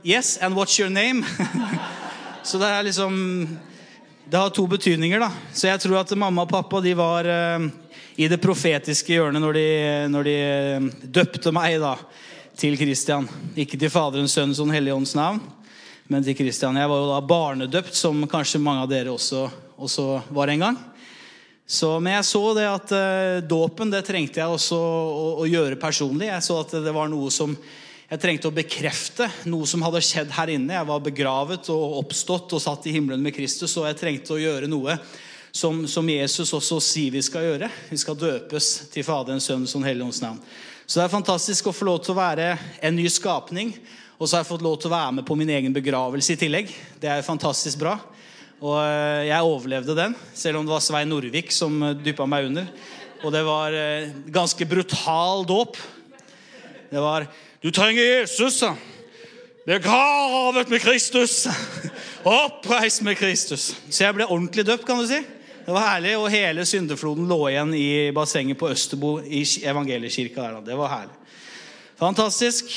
Yes, and what's your name? Så det liksom, det har to betydninger da. Så jeg tror at mamma og pappa, de var i det profetiske hjørnet når de døpte meg da, til Kristian. Ikke til Faderens, Sønnens og Den hellige ånds navn, men til Kristian. Jeg var jo da barnedøpt, som kanskje mange av dere også var en gang. Men jeg så det at dåpen, det trengte jeg også å gjøre personlig. Jeg så at det var noe som jeg trengte å bekrefte, noe som hadde skjedd her inne. Jeg var begravet og oppstått og satt i himmelen med Kristus, og jeg trengte å gjøre noe som Jesus også sier vi skal gjøre. Vi skal døpes til Faderens, Sønnens og Den hellige ånds navn. Så det fantastisk å få lov til å være en ny skapning, og så har jeg fått lov til å være med på min egen begravelse i tillegg. Det fantastisk bra. Og jeg overlevde den, selv om det var Svein Norvik som dyppet meg under. Og det var ganske brutal dåp. Det var, du trenger Jesus, sa. Begravet med Kristus. Oppreist med Kristus. Så jeg ble ordentlig døpt, kan du si. Det var herlig, og hele syndefloden lå igjen i bassenget på Østerbo i evangeliekirka der. Det var herlig. Fantastisk.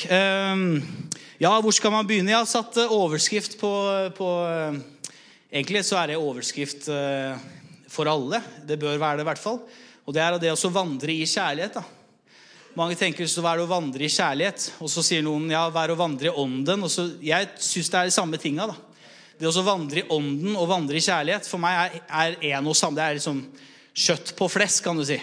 Ja, hvor skal man begynne? Jeg har satt overskrift på egentlig så det overskrift for alle. Det bør være det i hvert fall. Og det det å vandre i kjærlighet da. Mange tenker så det å vandre i kjærlighet, og så sier noen, ja, være å vandre i ånden. Og så, jeg synes det de samme tingene da. Det å vandre i ånden og vandre i kjærlighet, for meg en og samme. Det liksom kjøtt på flesk, kan du si.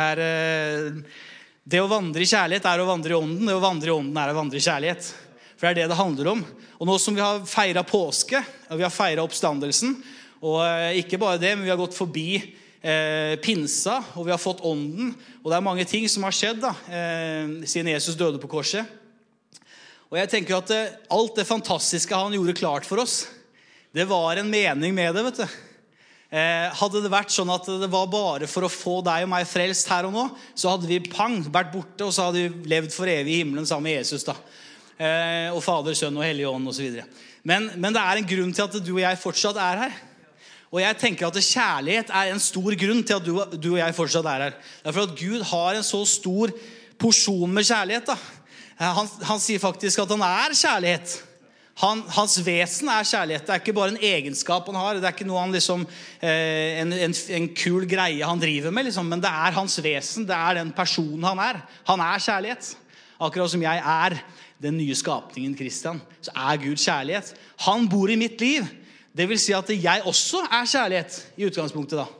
Det å vandre i kjærlighet å vandre i ånden. Det å vandre i ånden å vandre i kjærlighet. For det det handler om. Og nå som vi har feiret påske, og vi har feiret oppstandelsen, og ikke bare det, men vi har gått forbi pinsa, og vi har fått ånden, og det mange ting som har skjedd da, siden Jesus døde på korset. Og jeg tenker at alt det fantastiske han gjorde klart for oss, det var en mening med det, vet du. Hadde det vært sånn at det var bare for å få deg og meg frelst her og nå, så hadde vi vært borte, og så hadde vi levd for evig i himmelen sammen med Jesus da. Og Fader, Sønn og Hellig Ånd og så videre. Men det en grunn til at du og jeg fortsatt her. Og jeg tenker at kjærlighet en stor grunn til at du og jeg fortsatt her. Det for at Gud har en så stor porsjon med kjærlighet da. Han sier faktisk at han kjærlighet. Hans vesen kjærlighet. Det ikke bare en egenskap han har. Det ikke noe han liksom, en kul greie han driver med, liksom. Men det hans vesen. Det den personen han Han kjærlighet. Akkurat som jeg den nye skapningen Kristian, så Gud kjærlighet. Han bor i mitt liv. Det vil si at jeg også kjærlighet i utgangspunktet da.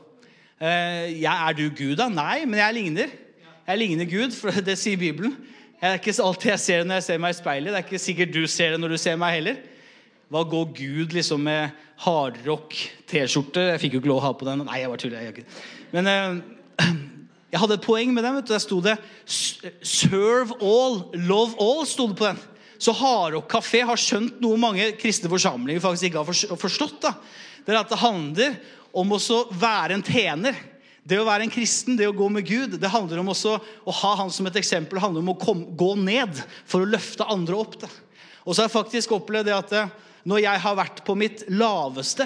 Du Gud da? Nei, men jeg ligner. Jeg ligner Gud, for det sier Bibelen. Det ikke alltid jeg ser det når jeg ser meg i speilet. Det ikke sikkert du ser det når du ser meg heller. Hva går Gud liksom med hardrock t-skjorte? Jeg fikk jo ikke lov å ha på den. Nei, jeg var tull. Men jeg hadde et poeng med den. Vet du. Der stod det Serve all, love all, stod det på den. Så Hardrock Café har skjønt noe mange kristne forsamlinger faktisk ikke har forstått da. Det at det handler om å være en tjener. Det å være en kristen, det å gå med Gud, det handler om også å ha han som et eksempel. Det handler om å gå ned for å løfte andre opp da. Og så har jeg faktisk opplevd det at når jeg har vært på mitt laveste,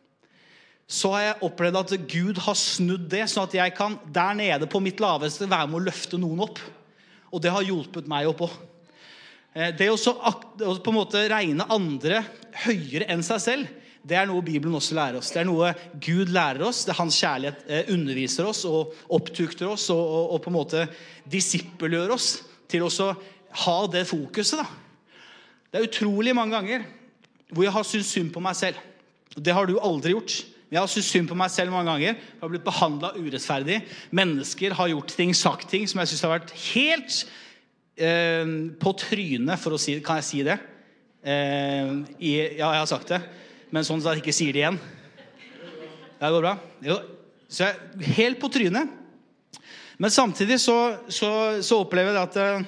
så har jeg opplevd at Gud har snudd det, sånn at jeg kan der nede på mitt laveste være med å løfte noen opp. Og det har hjulpet meg opp også. Det å på en måte regne andre høyere enn seg selv, det noe Bibelen også lærer oss. Det noe Gud lærer oss. Det hans kjærlighet underviser oss og opptukter oss og på en måte disippelgjør oss til å ha det fokuset da. Det utrolig mange ganger hvor jeg har syntes synd på meg selv. Det har du aldri gjort. Jeg har syntes synd på meg selv mange ganger. Jeg har blitt behandlet urettferdig. Mennesker har gjort ting, sagt ting som jeg synes har vært helt på trynet, for å si det. Kan jeg si det? Ja, jeg har sagt det. Men sånn at jeg ikke sier det igjen. Det går bra. Jo. Så jeg helt på trynet. Men samtidig så opplever jeg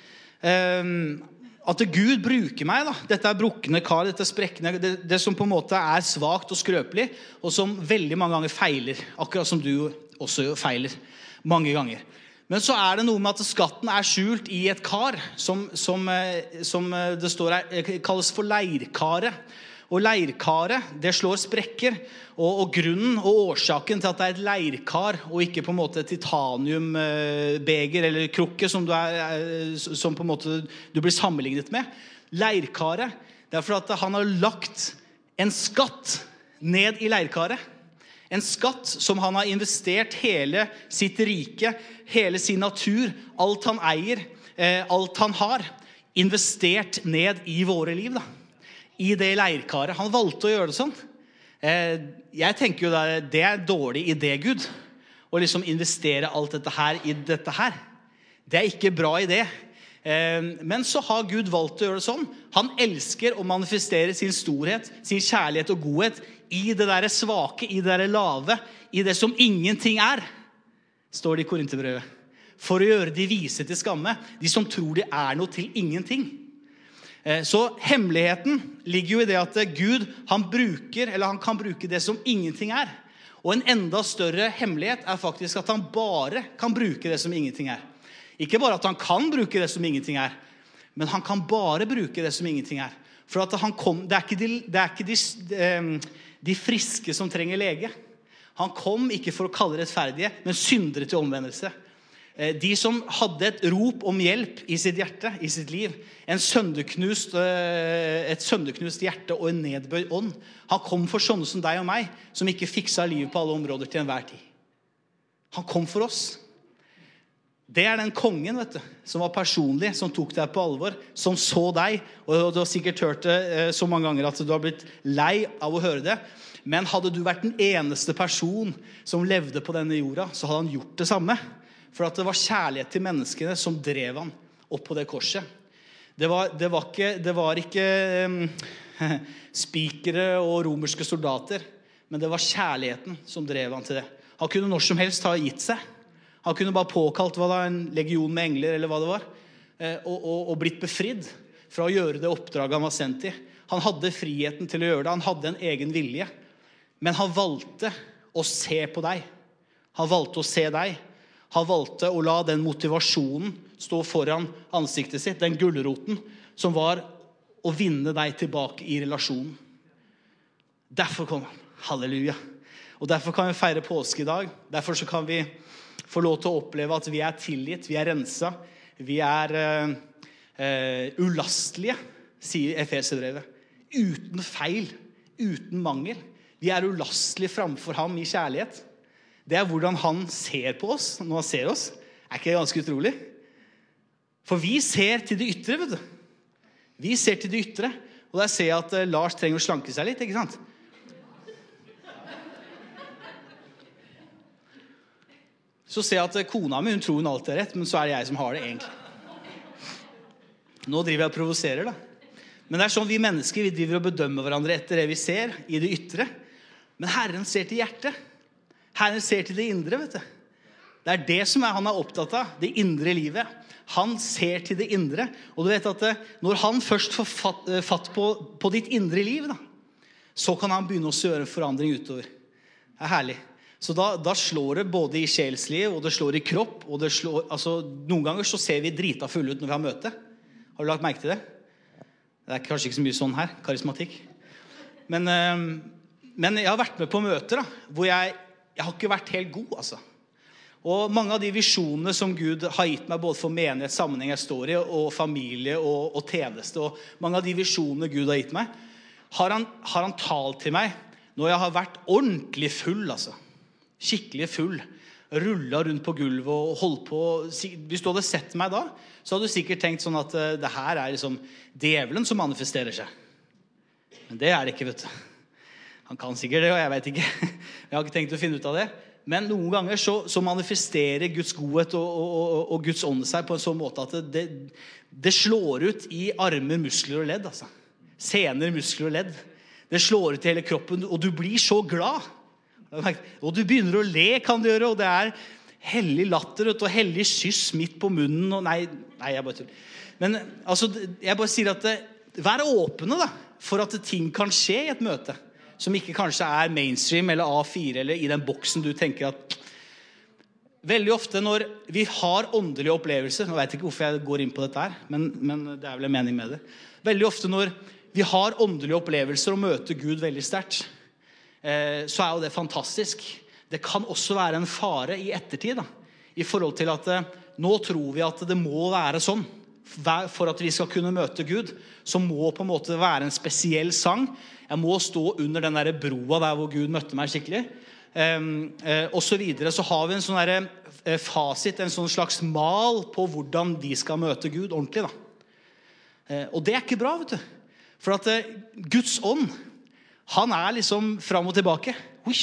at Gud bruker meg da. Dette brukne kar, dette sprekkende, det som på en måte svagt og skrøpelig, og som veldig mange ganger feiler. Akkurat som du også feiler mange ganger. Men så det noe med at skatten skjult i et kar, som det står kalles for leirkare. Og leirkare, det slår sprekker, og grunnen og årsaken til at det et leirkar, og ikke på en måte titaniumbeger eller krukke som, som på en måte du blir sammenlignet med. Leirkare, Det for at han har lagt en skatt ned i leirkaret. En skatt som han har investert hele sitt rike, hele sin natur, alt han eier, alt han har, investert ned i våre liv da. I det leirkaret. Han valgte å gjøre det sånn. Jeg tenker jo det dårlig idé, Gud, å liksom investere alt dette her i dette her. Det ikke bra idé. Men så har Gud valgt å gjøre det sånn. Han elsker å manifestere sin storhet, sin kjærlighet og godhet i det der svake, i det der lave, i det som ingenting står det i Korinterbrevet. For å gjøre de vise til skamme, de som tror de noe til ingenting. Så hemmeligheten ligger jo i det at Gud, han kan bruke det som ingenting Og en enda større hemmelighet faktisk at han bare kan bruke det som ingenting Ikke bare at han kan bruke det som ingenting men han kan bare bruke det som ingenting For at det ikke de friske som trenger lege. Han kom ikke for å kalle rettferdige, men syndere til omvendelse. De som hadde et rop om hjelp i sitt hjerte, i sitt liv. Et sønderknust hjerte og en nedbøyd ånd. Han kom for sånne som deg og meg, som ikke fikset livet på alle områder til enhver tid. Han kom for oss. Det den kongen, vet du, som var personlig, som tok deg på alvor, som så deg, og du har sikkert hørt det så mange ganger at du har blitt lei av å høre det, men hadde du vært den eneste person som levde på denne jorda, så hadde han gjort det samme, for at det var kjærlighet til menneskene som drev han opp på det korset. Det var ikke spikere og romerske soldater, men det var kjærligheten som drev han til det. Han kunne når som helst ha gitt seg. Han kunne bare påkalt en legion med engler, eller hva det var, og blitt befridd fra å gjøre det oppdraget han var sendt i. Han hadde friheten til å gjøre det, han hadde en egen vilje. Men han valgte å se på deg. Han valgte å se deg. Han valgte å la den motivasjonen stå foran ansiktet sitt, den gulroten, som var å vinne deg tilbake i relasjonen. Derfor kom han. Halleluja. Og derfor kan vi feire påske i dag. Derfor så kan vi få lov til å oppleve at vi tilgitt, vi renset, vi ulastelige, sier Efeserbrevet. Uten feil, uten mangel. Vi ulastelige framfor ham i kjærlighet. Det hvordan han ser på oss når han ser oss. Ikke det ganske utrolig? For vi ser til det ytre, vet du. Vi ser til det ytre. Og der ser jeg at Lars trenger å slanke seg litt, ikke sant? Så ser jeg at kona mi, hun tror hun alltid rett, men så det jeg som har det egentlig. Nå driver jeg og provoserer da. Men det sånn vi mennesker, vi driver og bedømmer hverandre etter det vi ser i det ytre. Men Herren ser til hjertet. Herren ser til det indre, vet du. Det det som han opptatt av, det indre livet. Han ser til det indre. Og du vet at når han først får fatt på ditt indre liv, da, så kan han begynne å gjøre en forandring utover. Det herlig. Så da slår det både i sjelsliv, og det slår i kropp, og det slår, altså, noen ganger så ser vi drita fulle ut når vi har møte. Har du lagt merke til det? Det kanskje ikke så mye sånn her, karismatikk. Men jeg har vært med på møter da, hvor jeg har ikke vært helt god, altså. Og mange av de visjonene som Gud har gitt meg, både for menighet, sammenheng jeg står i, og familie og tjeneste, og mange av de visjonene Gud har gitt meg, har han talt til meg når jeg har vært ordentlig full, altså. Skikkelig full, rullet rundt på gulvet og holdt på. Hvis du hadde sett meg da, så hadde du sikkert tenkt sånn at det her liksom djevelen som manifesterer seg. Men det det ikke, vet du. Han kan sikkert det, og jeg vet ikke. Jeg har ikke tenkt å finne ut av det. Men noen ganger så manifesterer Guds godhet og Guds ånd seg på en sånn måte at det slår ut i armer, muskler og ledd. Altså. Sener, muskler og ledd. Det slår ut i hele kroppen, og du blir så glad. Og du begynner å le, kan du gjøre, og det hellig latter og hellig kyss midt på munnen. Og nei, jeg bare tuller. Men altså, jeg bare sier at vær åpne da, for at ting kan skje i et møte, som ikke kanskje mainstream eller A4, eller i den boksen du tenker at veldig ofte når vi har åndelige opplevelser, nå vet jeg ikke hvorfor jeg går inn på dette her, men det vel en mening med det. Veldig ofte når vi har åndelige opplevelser og møter Gud veldig sterkt, så jo det fantastisk. Det kan også være en fare i ettertid da, i forhold til at nå tror vi at det må være sånn for at vi skal kunne møte Gud, så må på en måte være en spesiell sang. Jeg må stå under den der broa der hvor Gud møtte meg skikkelig. Og så videre. Så har vi en sånn der fasit, en sånn slags mal på hvordan vi skal møte Gud ordentlig da. Og det ikke bra, vet du. For at Guds ånd, han liksom fram og tilbake.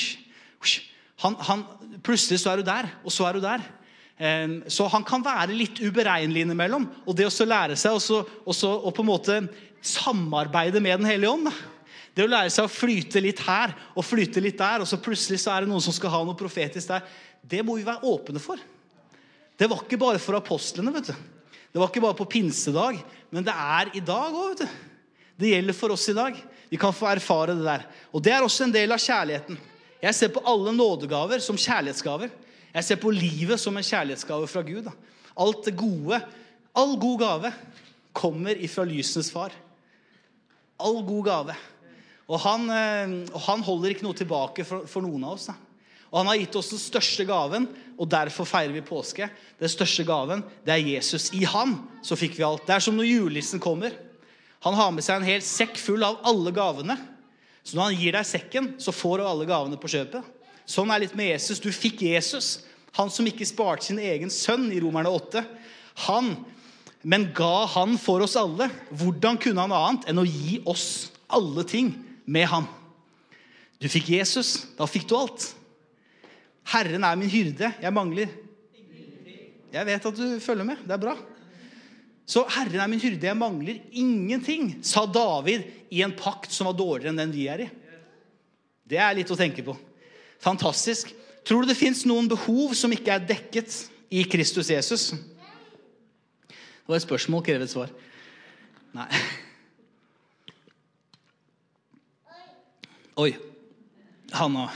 Plutselig så du der, og så du der. Så han kan være litt uberegnelig innimellom. Og det å lære seg og på en måte samarbeide med den hellige ånd da. Det å lære seg å flyte litt her og flyte litt der, og så plutselig så det noen som skal ha noe profetisk der. Det må vi være åpne for. Det var ikke bare for apostlene, vet du. Det var ikke bare på pinsedag, men det i dag også, vet du. Det gjelder for oss i dag. Vi kan få erfare det der. Og det også en del av kjærligheten. Jeg ser på alle nådegaver som kjærlighetsgaver. Jeg ser på livet som en kjærlighetsgave fra Gud. Da. Alt det gode, all god gave kommer ifra lysens far. All god gave. Og han holder ikke noe tilbake for noen av oss. Da. Og han har gitt oss den største gaven, og derfor feirer vi påske. Den største gaven, det Jesus. I han så fikk vi alt. Det som når julenissen kommer. Han har med seg en hel sekk full av alle gavene. Så når han gir deg sekken, så får du alle gavene på kjøpet. Sånn litt med Jesus. Du fikk Jesus. Han som ikke sparte sin egen sønn i Romerne 8. Men ga han for oss alle. Hvordan kunne han annet enn å gi oss alle ting med han? Du fikk Jesus, da fikk du alt. Herren min hyrde, jeg mangler. Jeg vet at du følger med, det bra. Så Herren min hyrde, jeg mangler ingenting, sa David i en pakt som var dårligere enn den vi i. Det litt å tenke på. Fantastisk. Tror du det finnes noen behov som ikke dekket i Kristus Jesus? Det var et spørsmål, krever et svar. Nei. Oi, Hanna.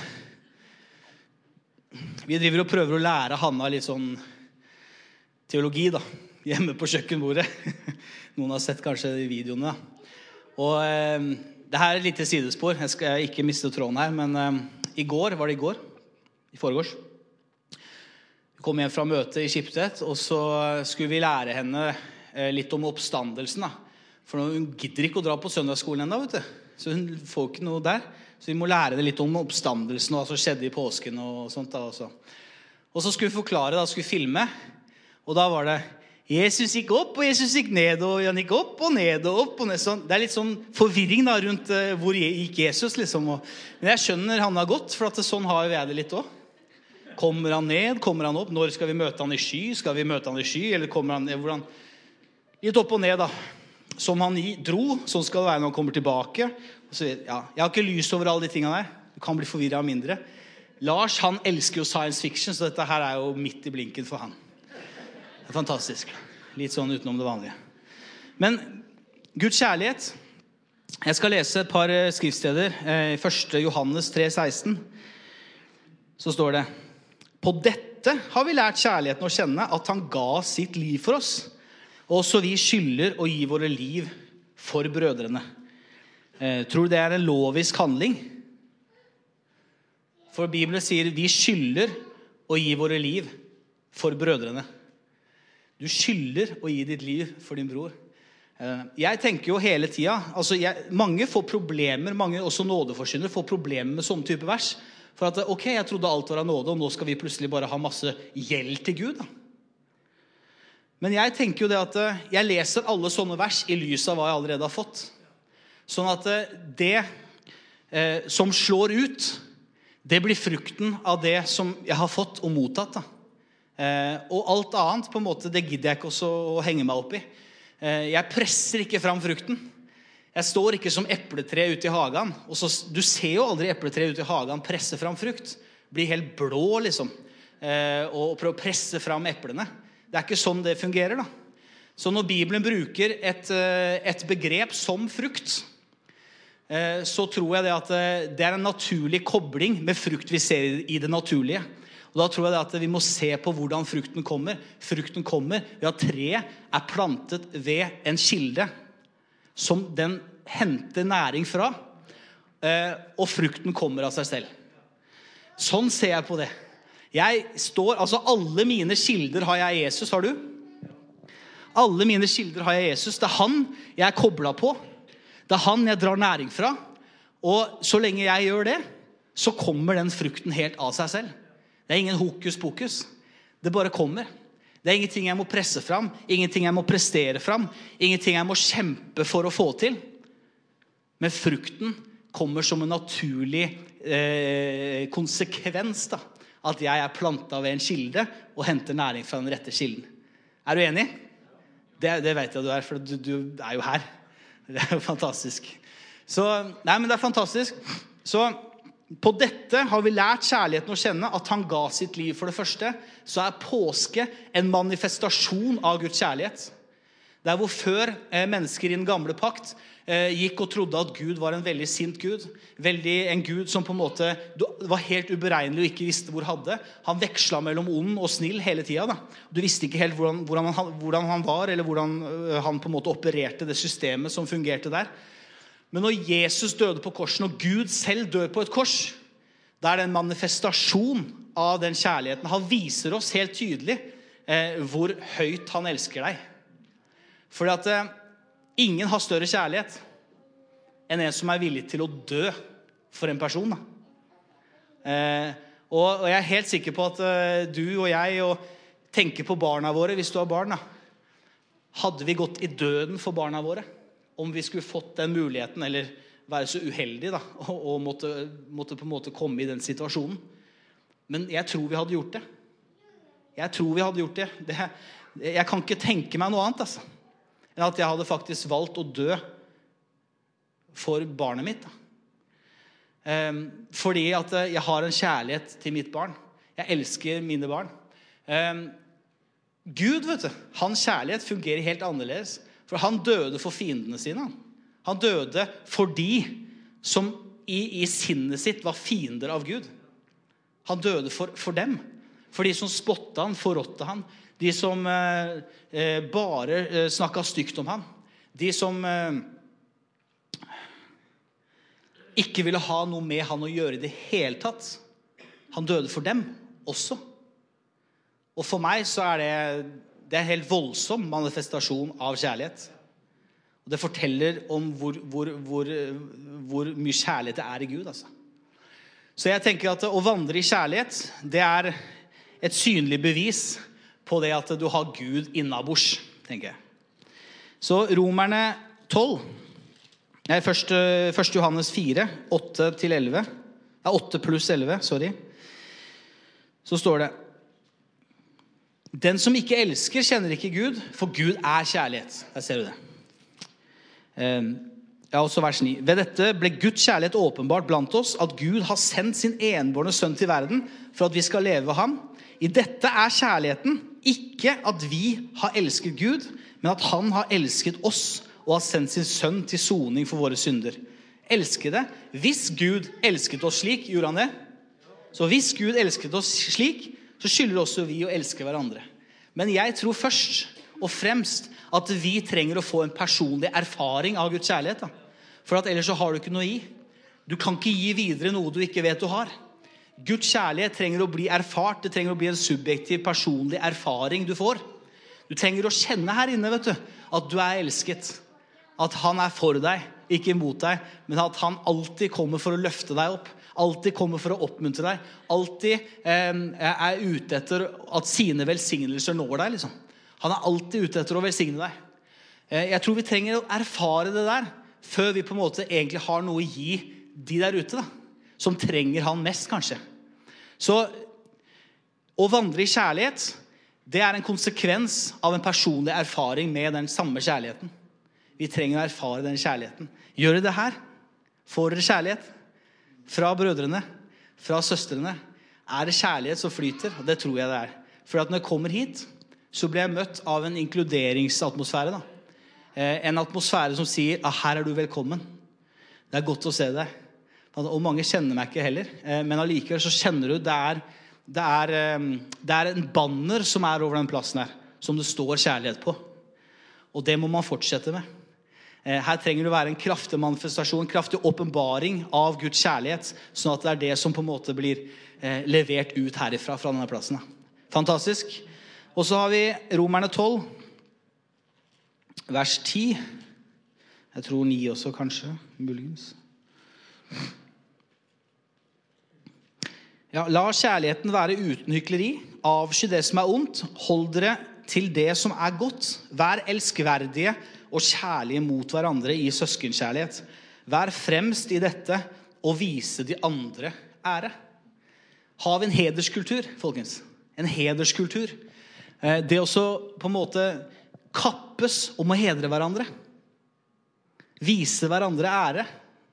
Vi driver og prøver å lære Hanna litt sånn teologi da, hjemme på kjøkkenbordet. Noen har sett kanskje de videoene da. Og det et lite sidespor. Jeg skal ikke miste tråden her, men i går, var det i går? I forgårs. Vi kom hjem fra møte i Skiptvet, og så skulle vi lære henne litt om oppstandelsen da. For hun gidder ikke å dra på søndagsskolen enda, vet du. Så hun får ikke noe der. Så vi må lære det litt om oppstandelsen og hva som skjedde i påsken og sånt da også. Og så skulle vi forklare, da skulle vi filme. Og da var det, Jesus gikk opp og Jesus gikk ned, og han gikk opp og ned og opp og ned. Sånn. Det litt sånn forvirring da rundt hvor gikk Jesus liksom. Men jeg skjønner han godt, for at sånn har jeg det litt også. Kommer han ned, kommer han opp? Når skal vi møte han i sky? Skal vi møte han i sky? Eller kommer han ned? Hvordan? Litt opp og ned da. Som han dro, sånn skal det være når han kommer tilbake. Så, ja, jeg har ikke lys over alle de tingene der. Du kan bli forvirret av mindre. Lars, han elsker jo science fiction, så dette her jo midt i blinken for han. Det fantastisk. Litt sånn utenom det vanlige. Men Guds kjærlighet. Jeg skal lese et par skriftsteder. 1. Johannes 3,16. Så står det: På dette har vi lært kjærligheten å kjenne, at han ga sitt liv for oss. Og så vi skylder å gi våre liv for brødrene. Tror du det en lovisk handling? For Bibelen sier vi skylder å gi våre liv for brødrene. Du skylder å gi ditt liv for din bror. Jeg tenker jo hele tiden, altså mange får problemer, mange også nådeforsynnere får problemer med sånne type vers. For at, ok, jeg trodde alt var av nåde, og nå skal vi plutselig bare ha masse gjeld til Gud da. Men jeg tenker jo det at jeg leser alle sånne vers i lys av hva jeg allerede har fått. Sånn at det som slår ut, det blir frukten av det som jeg har fått og mottatt. Da. Og alt annet, på en måte, det gidder jeg ikke også å henge meg opp i. Jeg presser ikke fram frukten. Jeg står ikke som epletre ute i hagen. Og så, du ser jo aldri epletre ute i hagen presse fram frukt. Blir helt blå, liksom. Og prøve å presse fram eplene. Det ikke sånn det fungerer da. Så når Bibelen bruker et begrep som frukt, så tror jeg det at det en naturlig kobling med frukt vi ser i det naturlige. Og da tror jeg det at vi må se på hvordan frukten kommer. Frukten kommer ved at treet plantet ved en kilde som den henter næring fra, og frukten kommer av seg selv. Sånn ser jeg på det. Jeg står, altså alle mine kilder har jeg Jesus, har du? Alle mine kilder har jeg Jesus. Det han jeg er koblet på. Det han jeg drar næring fra. Og så lenge jeg gjør det, så kommer den frukten helt av seg selv. Det ingen hokus pokus. Det bare kommer. Det ingenting jeg må presse fram. Ingenting jeg må prestere fram. Ingenting jeg må kjempe for å få til. Men frukten kommer som en naturlig konsekvens da. At jeg er plantet ved en kilde og henter næring fra den rette kilden. Er du enig? Det vet jeg du er, for du er jo her. Det er jo fantastisk. Så, nei, men det er fantastisk. Så på dette har vi lært kjærligheten å kjenne, at han ga sitt liv for det første. Så er påske en manifestasjon av Guds kjærlighet. Der hvor før mennesker i den gamle pakt gikk og trodde at Gud var en veldig sint Gud. En Gud som på en måte var helt uberegnelig og ikke visste hvor hadde. Han vekslet mellom ond og snill hele tiden. Da. Du visste ikke helt hvordan han var, eller hvordan han på en måte opererte det systemet som fungerte der. Men når Jesus døde på korsen, og Gud selv dør på et kors, da er det en manifestasjon av den kjærligheten. Han viser oss helt tydelig hvor høyt han elsker deg. Fordi at ingen har større kjærlighet enn en som er villig til å dø for en person. Og jeg er helt sikker på at du og jeg tenker på barna våre, hvis du har barn. Da. Hadde vi gått i døden for barna våre, om vi skulle fått den muligheten, eller være så uheldige da, og måtte på en måte komme i den situasjonen. Men jeg tror vi hadde gjort det. Jeg kan ikke tenke meg noe annet, altså. Enn at jeg hadde faktisk valgt å dø for barnet mitt. Fordi at jeg har en kjærlighet til mitt barn. Jeg elsker mine barn. Gud, vet du, hans kjærlighet fungerer helt annerledes. For han døde for fiendene sine. Han døde for de som i sinnet sitt var fiender av Gud. Han døde for dem. For de som spottet han, forrådte han. De som bare snakket stygt om han. De som ikke ville ha noe med han å gjøre i det hele tatt. Han døde for dem også. Og for meg så er det en helt voldsom manifestasjon av kjærlighet. Og det forteller om hvor mye kjærlighet det er i Gud. Altså. Så jeg tenker at å vandre i kjærlighet, det er et synlig bevis på det at du har Gud innabords, tenker jeg. Så Romerne 12, 1. Johannes 4, 8-11, 8 pluss 11, sorry. Så står det, den som ikke elsker kjenner ikke Gud, for Gud er kjærlighet. Der ser du det. Ja, også vers 9. Ved dette ble Guds kjærlighet åpenbart blant oss, at Gud har sendt sin enbårne sønn til verden, for at vi skal leve ved ham. I dette er kjærligheten, ikke at vi har elsket Gud, men at han har elsket oss og har sendt sin sønn til soning for våre synder. Elskede, hvis Gud elsket oss slik, gjorde han det? Så hvis Gud elsket oss slik, så skylder også vi å elske hverandre. Men jeg tror først og fremst at vi trenger å få en personlig erfaring av Guds kjærlighet. Da. For at ellers så har du ikke noe i. Du kan ikke gi videre noe du ikke vet du har. Guds kjærlighet trenger å bli erfart. Det trenger å bli en subjektiv, personlig erfaring du får. Du trenger å kjenne her inne, vet du, at du er elsket. At han er for deg, ikke imot deg, men at han alltid kommer for å løfte deg opp. Alltid kommer for å oppmuntre deg. Alltid er ute etter at sine velsignelser når deg, liksom. Han er alltid ute etter å velsigne deg. Jeg tror vi trenger å erfare det der, før vi på en måte egentlig har noe å gi de der ute, da. Som trenger han mest, kanskje. Så å vandre i kjærlighet, det er en konsekvens av en personlig erfaring med den samme kjærligheten. Vi trenger å erfare den kjærligheten. Gjør dere det her? Får dere kjærlighet? Fra brødrene, fra søstrene. Er det kjærlighet som flyter? Og det tror jeg det er. For at når jeg kommer hit, så blir jeg møtt av en inkluderingsatmosfære. Da. En atmosfære som sier, her er du velkommen. Det er godt å se deg. Og mange kjenner meg ikke heller, men allikevel så kjenner du det er en banner som er over den plassen her, som det står kjærlighet på. Og det må man fortsette med. Her trenger det å være en kraftig manifestasjon, en kraftig åpenbaring av Guds kjærlighet, sånn at det er det som på en måte blir levert ut herifra, fra denne plassen. Fantastisk. Og så har vi Romerne 12, vers 10. Jeg tror 9 også, kanskje, muligens. Ja, la kjærligheten være uten hykleri. Avsky det som ondt. Hold dere til det som godt. Vær elskverdige og kjærlige mot hverandre i søskenkjærlighet. Vær fremst i dette og vise de andre ære. Har vi en hederskultur, folkens? En hederskultur. Det også på en måte kappes om å hedre hverandre. Vise hverandre ære.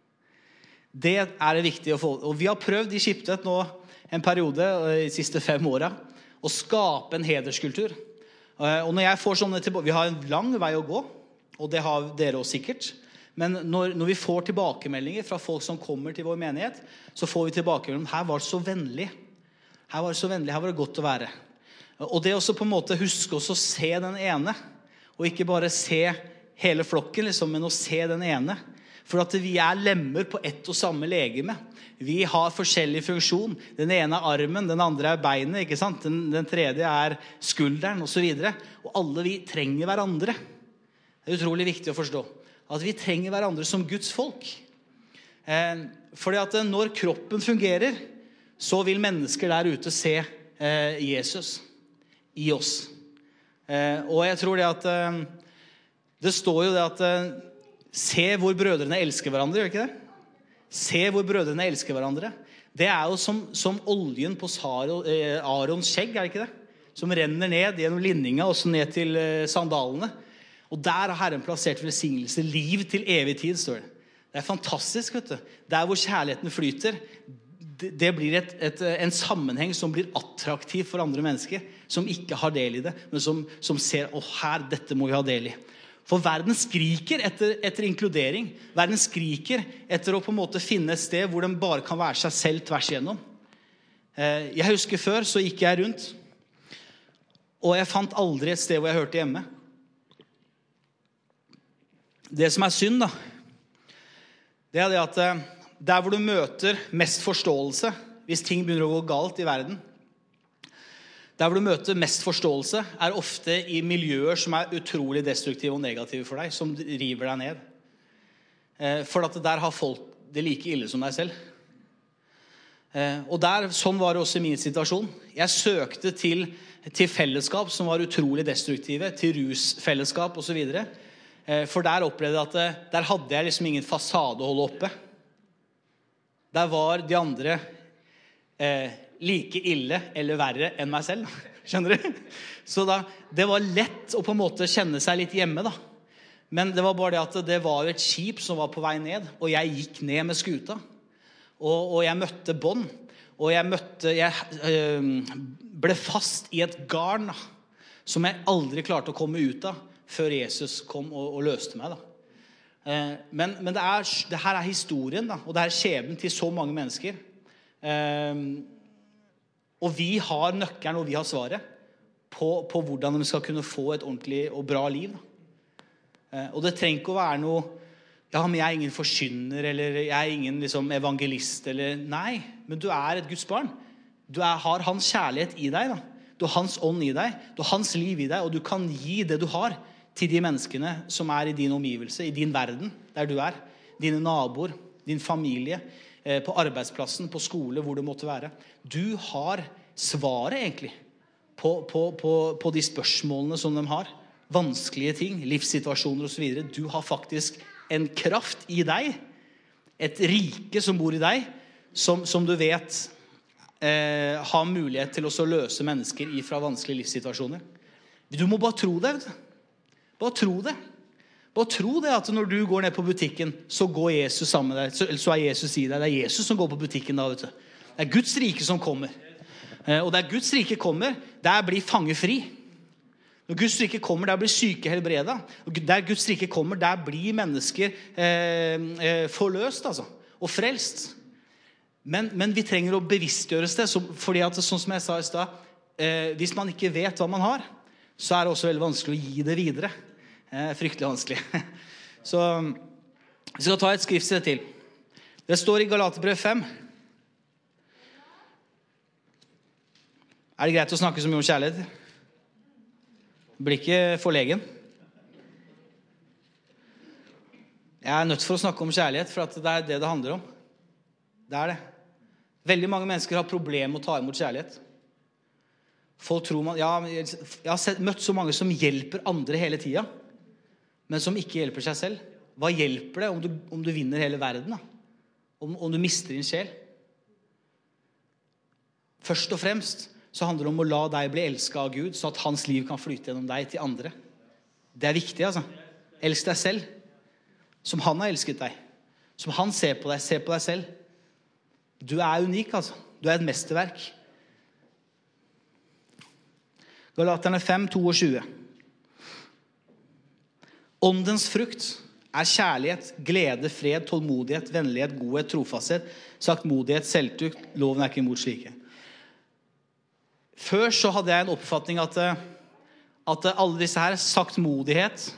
Det det viktig å få. Og vi har prøvd i Skiptvet nå en periode, de siste 5 årene, å skape en hederskultur. Og når jeg får sånne tilbake, vi har en lang vei å gå, og det har dere også sikkert. Men når vi får tilbakemeldinger fra folk som kommer til vår menighet, så får vi tilbakemeldinger. Her var det så vennlig. Her var det så vennlig, her var det godt å være. Og det også på en måte huske oss å se den ene, og ikke bare se hele flokken, liksom, men å se den ene. For at vi lemmer på ett og samme legeme. Vi har forskjellig funksjon. Den ene armen, den andre beinet, ikke sant? Den tredje skulderen, og så videre. Og alle vi trenger hverandre. Det utrolig viktig å forstå. At vi trenger hverandre som Guds folk. Fordi at når kroppen fungerer, så vil mennesker der ute se Jesus i oss. Og jeg tror det at det står jo det at se hvor brødrene elsker hverandre, gjør ikke det? Se hvor brødrene elsker hverandre. Det jo som oljen på Arons skjegg, det ikke det? Som renner ned gjennom linninga og så ned til sandalene. Og der har Herren plassert velsignelse, liv til evig tid, står det. Det fantastisk, vet du. Der hvor kjærligheten flyter, det blir en sammenheng som blir attraktiv for andre mennesker, som ikke har del i det, men som ser, her, dette må vi ha del i. For verden skriker etter inkludering. Verden skriker etter å på en måte finne et sted hvor den bare kan være seg selv tvers igjennom. Jeg husker før så gikk jeg rundt, og jeg fant aldri et sted hvor jeg hørte hjemme. Det som synd da, det det at der hvor du møter mest forståelse, hvis ting begynner å gå galt i verden, der hvor du møter mest forståelse ofte i miljøer som utrolig destruktive og negative for deg, som river deg ned. For at der har folk det like ille som deg selv. Og sånn var det også i min situasjon. Jeg søkte til fellesskap som var utrolig destruktive, til rusfellesskap og så videre. For der opplevde jeg at der hadde jeg liksom ingen fasade å holde oppe. Der var de andre like ille eller verre enn meg selv, skjønner du? Så det var lett å på en måte kjenne seg litt hjemme da. Men det var bare det at det var et skip som var på vei ned, og jeg gikk ned med skuta. Og jeg møtte bånd, og jeg ble fast i et garn da, som jeg aldri klarte å komme ut av før Jesus kom og løste meg da. Men det her historien da, og det her skjebnen til så mange mennesker. Og vi har nøkkelen, og vi har svaret på hvordan de skal kunne få et ordentlig og bra liv. Og det trenger ikke å være noe, ja, men jeg ingen forkynner, eller jeg ingen liksom, evangelist, eller nei, men du et Guds barn. Du har hans kjærlighet i deg, da. Du har hans ånd i deg, du har hans liv i deg, og du kan gi det du har til de menneskene som i din omgivelse, i din verden, der du dine naboer, din familie, på arbeidsplassen, på skole, hvor det måtte være. Du har svaret egentlig på de spørsmålene som de har. Vanskelige ting, livssituasjoner og så videre. Du har faktisk en kraft i deg, et rike som bor i deg, som du vet har mulighet til å løse mennesker fra vanskelige livssituasjoner. Du må bare tro det, vet du. Bare tro det. Bare tro det at når du går ned på butikken, så går Jesus sammen med deg, så Jesus i deg. Det Jesus som går på butikken da, vet du. Det Guds rike som kommer. Og der Guds rike kommer, der blir fange fri. Når Guds rike kommer, der blir syke helbredet. Og der Guds rike kommer, der blir mennesker forløst, altså, og frelst. Men vi trenger å bevisstgjøres det, fordi at sånn som jeg sa i sted, hvis man ikke vet hva man har, så det også veldig vanskelig å gi det videre. Fryktelig vanskelig. Så vi skal ta et skriftsted til. Det står i Galaterbrev 5. Det greit å snakke så mye om kjærlighet? Blir ikke forlegen? Jeg nødt for å snakke om kjærlighet, for at det det handler om. Det det. Veldig mange mennesker har problemer med å ta imot kjærlighet. Folk tror man, jeg har møtt så mange som hjelper andre hele tiden, men som ikke hjelper seg selv. Hva hjelper det om du vinner hele verden da? Om du mister din sjel? Først og fremst så handler det om å la deg bli elsket av Gud, så at hans liv kan flyte gjennom deg til andre. Det viktig, altså. Elsk deg selv, som han har elsket deg. Som han ser på deg selv. Du unik, altså. Du et mesterverk. Galaterne 5:22. Åndens frukt kjærlighet, glede, fred, tålmodighet, vennlighet, godhet, trofasthet, saktmodighet, selvtukt. Loven ikke imot slike. Før så hadde jeg en oppfatning at alle disse her, saktmodighet,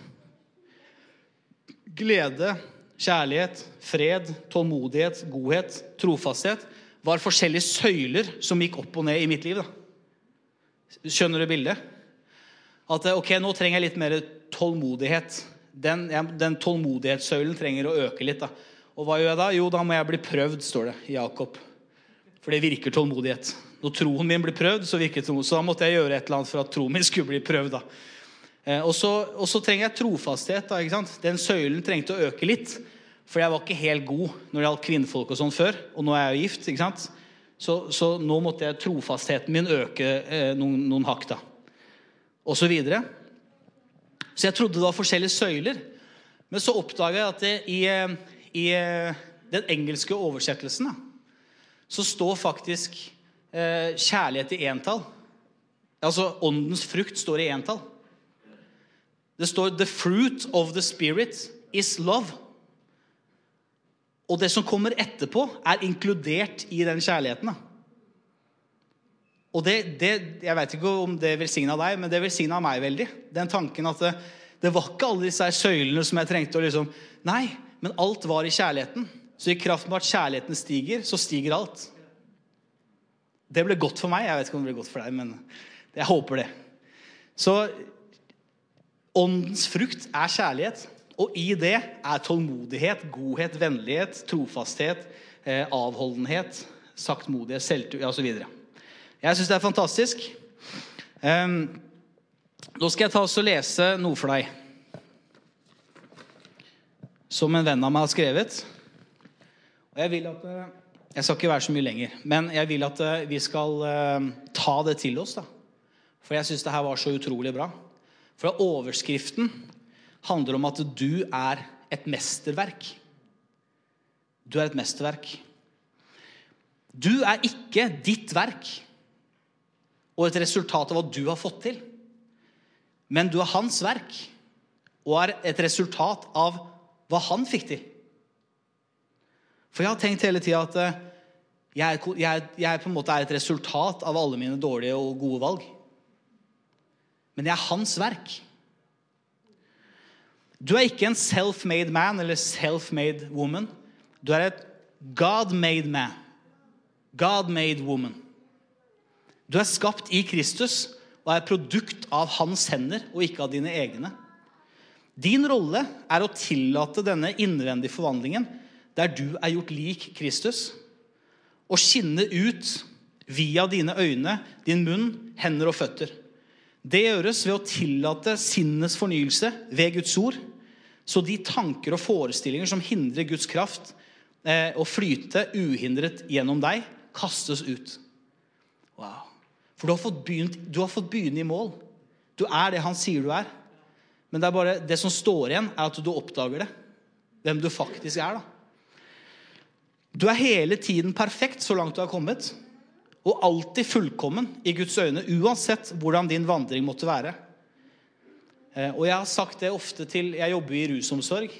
glede, kjærlighet, fred, tålmodighet, godhet, trofasthet, var forskjellige søyler som gikk opp og ned i mitt liv. Da. Skjønner du bildet? At ok, nå trenger jeg litt mer tålmodighet. Den tålmodighetssøylen trenger å øke litt. Da. Og hva gjør jeg da? Jo, da må jeg bli prøvd, står det i Jakob. For det virker tålmodighet. Når troen min blir prøvd, så virker tålmodighet. Så da måtte jeg gjøre et eller annet for at troen min skulle bli prøvd. Da. Og så trenger jeg trofasthet. Da, ikke sant? Den søylen trengte å øke litt. For jeg var ikke helt god når det gjaldt kvinnfolk og sånn før. Og nå jeg jo gift, ikke sant? Så nå måtte jeg trofastheten min øke noen hakk. Da. Og så videre. Så jeg trodde det var forskjellige søyler. Men så oppdaget jeg at i den engelske oversettelsen da, så står faktisk kjærlighet i entall. Altså åndens frukt står i entall. Det står the fruit of the spirit is love. Og det som kommer etterpå inkludert i den kjærligheten. Da. Og jeg vet ikke om det velsignet deg, men det velsignet meg veldig. Den tanken at det var ikke alle disse søylene som jeg trengte å liksom, nei, men alt var i kjærligheten. Så i kraft med at kjærligheten stiger, så stiger alt. Det ble godt for meg. Jeg vet ikke om det ble godt for deg, men jeg håper det. Så åndens frukt kjærlighet, og i det tålmodighet, godhet, vennlighet, trofasthet, avholdenhet, saktmodighet, selvtukt, og så videre. Jeg synes det fantastisk. Nå skal jeg ta oss og lese noe for deg. Som en venn av meg har skrevet. Og jeg vil at, jeg skal ikke være så mye lenger, men jeg vil at vi skal ta det til oss. Da. For jeg synes det her var så utrolig bra. For overskriften handler om at du et mesterverk. Du et mesterverk. Du ikke ditt verk og et resultat av hva du har fått til. Men du hans verk og et resultat av hva han fikk til. For jeg har tenkt hele tiden at jeg på en måte et resultat av alle mine dårlige og gode valg. Men jeg hans verk. Du ikke en self-made man eller self-made woman. Du et God-made man. God-made woman. Du skapt i Kristus og produkt av hans hender og ikke av dine egne. Din rolle å tillate denne innvendige forvandlingen der du gjort lik Kristus og skinne ut via dine øyne, din munn, hender og føtter. Det gjøres ved å tillate sinnets fornyelse ved Guds ord, så de tanker og forestillinger som hindrer Guds kraft å flyte uhindret gjennom deg, kastes ut. Wow. For du har fått begynne i mål. Du det han sier du Men det bare, det som står igjen at du oppdager det. Hvem du faktisk da. Du hele tiden perfekt så langt du har kommet, og alltid fullkommen i Guds øyne, uansett hvordan din vandring måtte være. Og jeg har sagt det ofte til, jeg jobber i rusomsorg,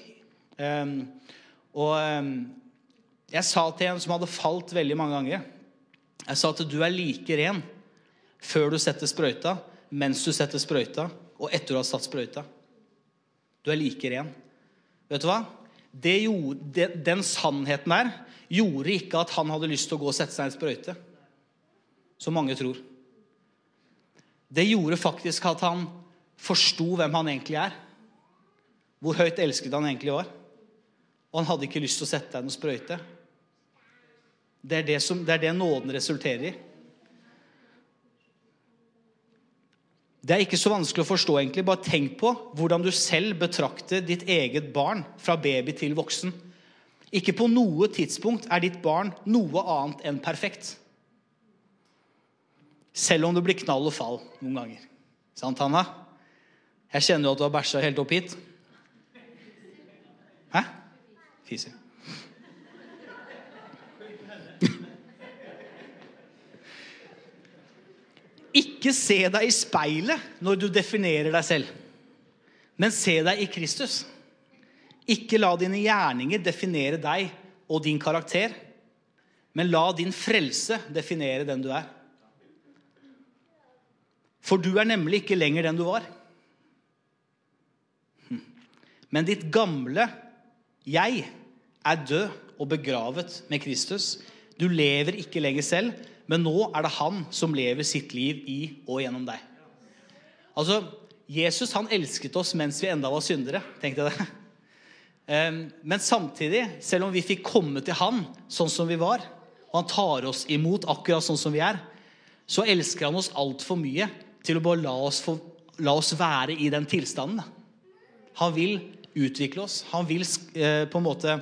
og jeg sa til en som hadde falt veldig mange ganger, jeg sa at du like ren før du setter sprøyta, mens du setter sprøyta, og etter du har satt sprøyta. Du like ren. Vet du hva? Den sannheten der gjorde ikke at han hadde lyst til å gå og sette seg en sprøyte, som mange tror. Det gjorde faktisk at han forstod hvem han egentlig hvor høyt elsket han egentlig var. og han hadde ikke lyst til å sette deg noe sprøyte. Det er det nåden resulterer i. Det er ikke så vanskelig å forstå egentlig. Bare tenk på hvordan du selv betrakter ditt eget barn fra baby til voksen. Ikke på noe tidspunkt er ditt barn noe annet enn perfekt. Selv om det blir knall og fall noen ganger. Sant, Hanna? Jeg kjenner jo at du har bæsjet helt opp hit. Hæ? Fiser. Ikke se deg i speilet når du definerer deg selv, men se deg i Kristus. Ikke la dine gjerninger definere deg og din karakter, men la din frelse definere den du er. For du er nemlig ikke lenger den du var. Men ditt gamle jeg er død og begravet med Kristus. Du lever ikke lenger selv, men nå er det han som lever sitt liv i og gjennom deg. Altså, Jesus han elsket oss mens vi enda var syndere, tenkte jeg det. Men samtidig, selv om vi fikk komme til han sånn som vi var, og han tar oss imot akkurat sånn som vi er, så elsker han oss alt for mye til å bare la oss være i den tilstanden. Han vil utvikle oss. Han vil på en måte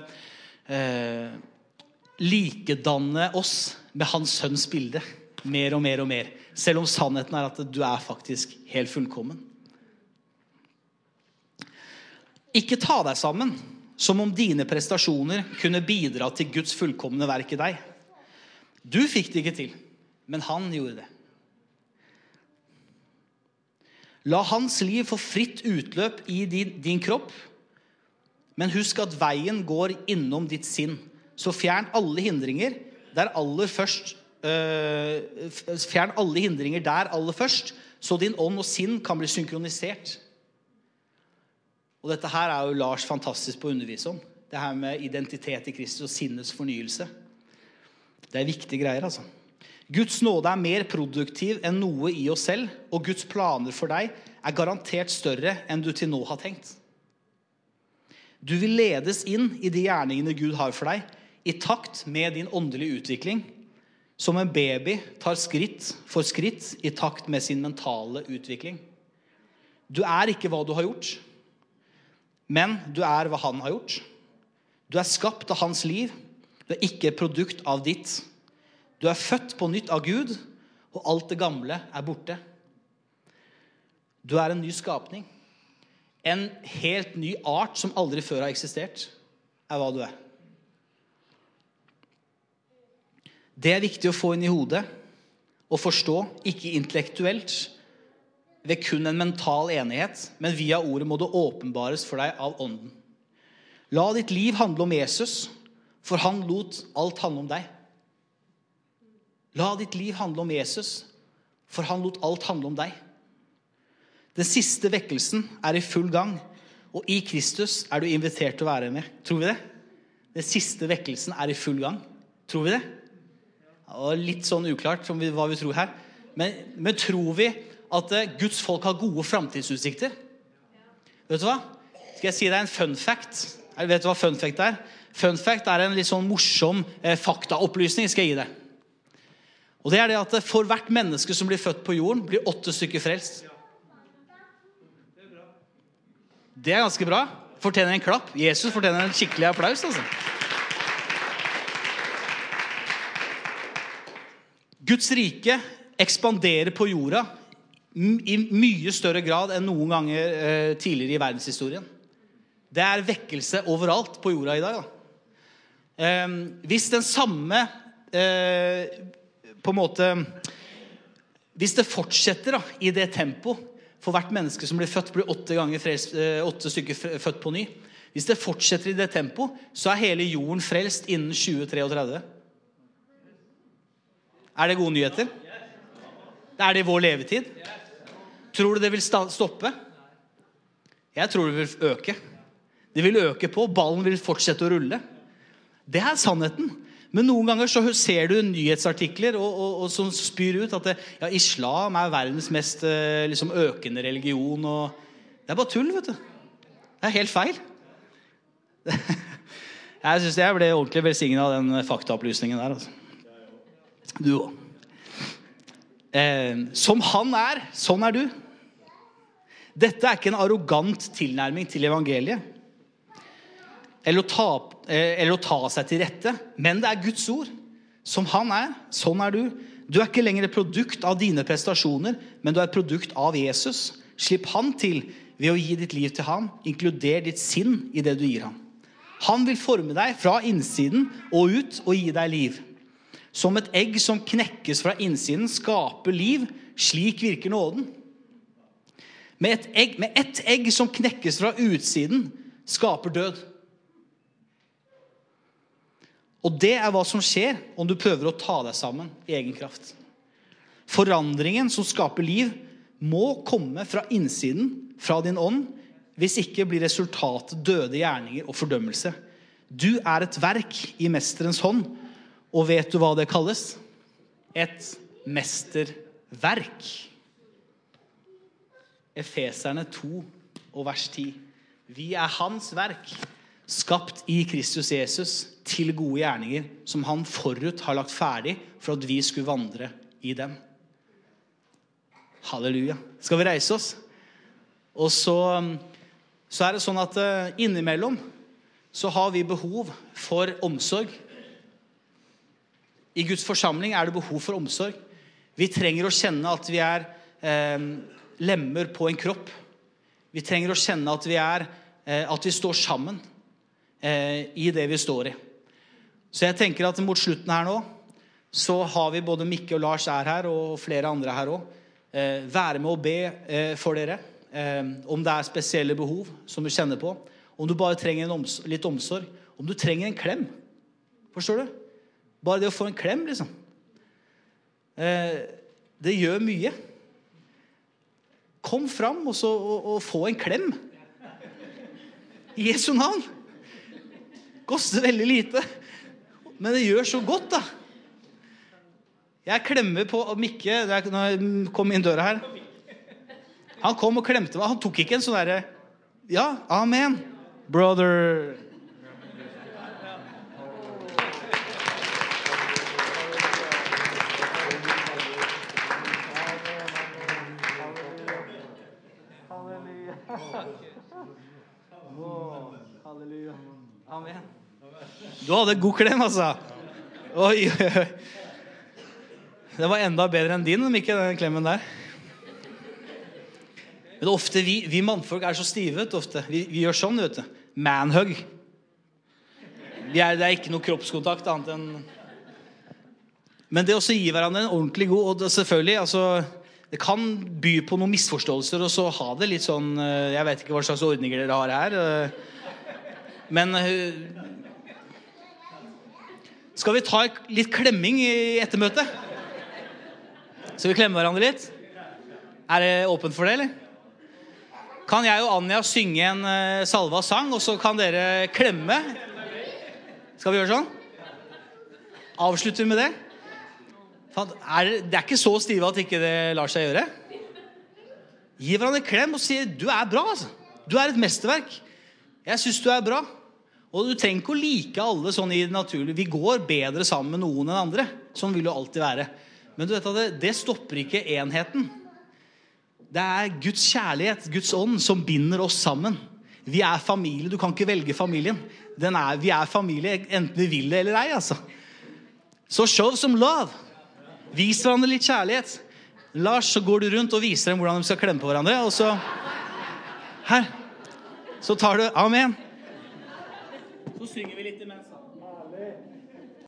likedanne oss med hans sønns bilde. Mer og mer og mer. Selv om sannheten er at du er faktisk helt fullkommen. Ikke ta deg sammen som om dine prestasjoner kunne bidra til Guds fullkomne verk i deg. Du fikk det ikke til, men han gjorde det. La hans liv få fritt utløp i din kropp, men husk at veien går innom ditt sinn. Så fjern alle hindringer der aller først, så din ånd og sinn kan bli synkronisert. Og dette her er jo Lars fantastisk på å undervise om. Det her med identitet i Kristus og sinnets fornyelse. Det er viktige greier, altså. Guds nåde er mer produktiv enn noe i oss selv, og Guds planer for deg er garantert større enn du til nå har tenkt. Du vil ledes inn i de gjerningene Gud har for deg, i takt med din åndelige utvikling, som en baby tar skritt for skritt i takt med sin mentale utvikling. Du er ikke hva du har gjort, men du er hva han har gjort. Du er skapt av hans liv, du er ikke et produkt av ditt. Du er født på nytt av Gud, og alt det gamle er borte. Du er en ny skapning. En helt ny art som aldri før har eksistert, er hva du er. Det er viktig å få inn i hodet og forstå, ikke intellektuelt, ved kun en mental enighet, men via ordet må det åpenbares for deg av ånden. La ditt liv handle om Jesus, for han lot alt handle om deg. La ditt liv handle om Jesus, for han lot alt handle om deg. Den siste vekkelsen er i full gang, og i Kristus er du invitert til å være med. Tror vi det? Den siste vekkelsen er i full gang. Tror vi det? Og litt sånn uklart om hva vi tror her. Men tror vi at Guds folk har gode fremtidsutsikter? Vet du hva? Skal jeg si deg en fun fact? Vet du hva fun fact er? Fun fact er en litt sånn morsom faktaopplysning skal jeg gi deg. Og det er det at for hvert menneske som blir født på jorden, blir 8 stykker frelst. Det er ganske bra. Fortjener en klapp. Jesus fortjener en skikkelig applaus, altså. Guds rike ekspanderer på jorda i mye større grad enn noen ganger tidligere i verdenshistorien. Det er vekkelse overalt på jorda i dag. Hvis den samme på en måte hvis det fortsetter i det tempo for hvert menneske som blir født blir 8 stykker født på ny. Hvis det fortsetter i det tempo så er hele jorden frelst innen 2033. Er det gode nyheter? Er det vår levetid? Tror du det vil stoppe? Jeg tror det vil øke. Det vil øke på, ballen vil fortsette å rulle. Det er sannheten. Men noen ganger så ser du nyhetsartikler og som spyr ut at islam er verdens mest liksom, økende religion. Og det er bare tull, vet du. Det er helt feil. Jeg synes jeg ble ordentlig velsignet av den faktaopplysningen der. Altså. Du også. Som han sånn du. Dette ikke en arrogant tilnærming til evangeliet. Eller å ta seg til rette. Men det Guds ord. Som han sånn du. Du ikke lenger et produkt av dine prestasjoner, men du et produkt av Jesus. Slipp han til ved å gi ditt liv til han. Inkluder ditt sinn i det du gir han. Han vil forme deg fra innsiden og ut og gi deg liv. Som et egg som knekkes fra innsiden skaper liv, slik virker nåden. Med ett egg som knekkes fra utsiden skaper død. Og det hva som skjer om du prøver å ta deg sammen i egen kraft. Forandringen som skaper liv må komme fra innsiden, fra din ånd. Hvis ikke blir resultatet døde gjerninger og fordømmelse. Du et verk i mesterens hånd, og vet du hva det kalles? Et mesterverk. Efeserne 2 og vers 10. Vi hans verk, skapt i Kristus Jesus til gode gjerninger, som han forut har lagt ferdig for at vi skulle vandre i dem. Halleluja. Skal vi reise oss? Og så det sånn at innimellom så har vi behov for omsorg. I Guds forsamling det behov for omsorg. Vi trenger å kjenne at vi lemmer på en kropp. Vi trenger å kjenne at vi står sammen i det vi står i. Så jeg tenker at mot slutten her nå, så har vi både Mikke og Lars her, og flere andre her også. Være med å be for dere. Om det spesielle behov som du kjenner på, om du bare trenger litt omsorg, om du trenger en klem, forstår du? Bare det å få en klem liksom, det gjør mye. Kom fram og få en klem i Jesu navn. Koster veldig lite, men det gjør så godt da. Jeg klemmer på Mikke når jeg kom inn døra her. Han kom og klemte meg. Han tok ikke en sånn der. Ja, amen. Brother. Halleluja. Amen. Du hadde god klem, altså. Oi. Det var enda bedre enn din, Mikke, den klemmen der. Men ofte, vi mannfolk så stive, ofte. Vi gjør sånn, vet du. Man-hug. Det ikke noe kroppskontakt annet enn... Men det også gi hverandre en ordentlig god, og det selvfølgelig, altså, det kan by på noen misforståelser, og så ha det litt sånn, jeg vet ikke hva slags ordninger dere har her, men skal vi ta litt klemming i ettermøtet? Skal vi klemme hverandre litt? Det åpent for det, eller? Kan jeg og Anja synge en salva sang, og så kan dere klemme? Skal vi gjøre sånn? Avslutter vi med det? Det ikke så stive at ikke det lar seg gjøre. Gi hverandre klem og si, du bra, altså. Du et mesterverk. Jeg synes du bra. Og du trenger ikke å like alle sånn i det naturlige. Vi går bedre sammen med noen enn andre. Sånn vil det alltid være. Men du vet at det stopper ikke enheten. Det Guds kjærlighet, Guds ånd, som binder oss sammen. Vi familie, du kan ikke velge familien. Vi familie, enten vi vil det eller ei, altså. Så show some love. Vis hverandre litt kjærlighet. Lars, så går du rundt og viser dem hvordan de skal klemme på hverandre, og så her, så tar du, amen. Så synger vi litt imens.